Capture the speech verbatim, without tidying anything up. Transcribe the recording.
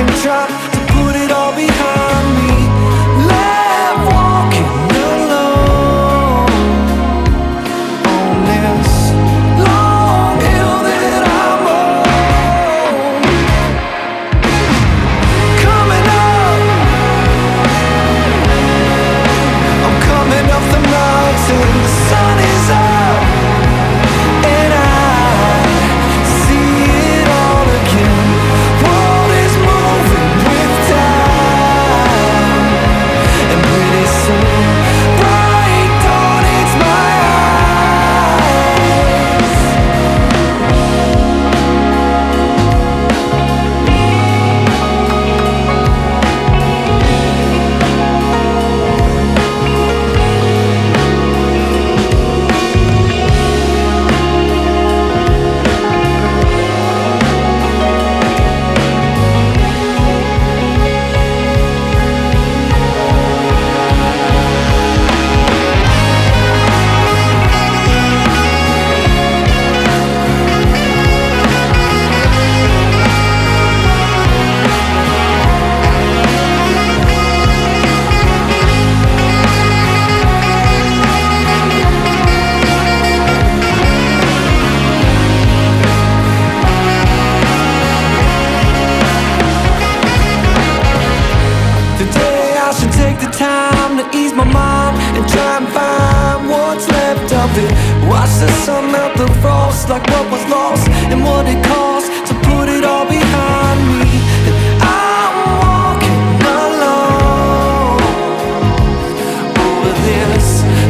and try to put it all behind me. Left walking alone on this long hill that I'm on. Coming up, I'm coming up the mountain. The sun is up and I see it all again. World is moving with time, and pretty soon bright dawn hits my eyes. Today I should take the time to ease my mind and try and find what's left of it. Watch the sun melt the frost, like what was lost and what it cost to put it all behind me. And I'm walking alone over this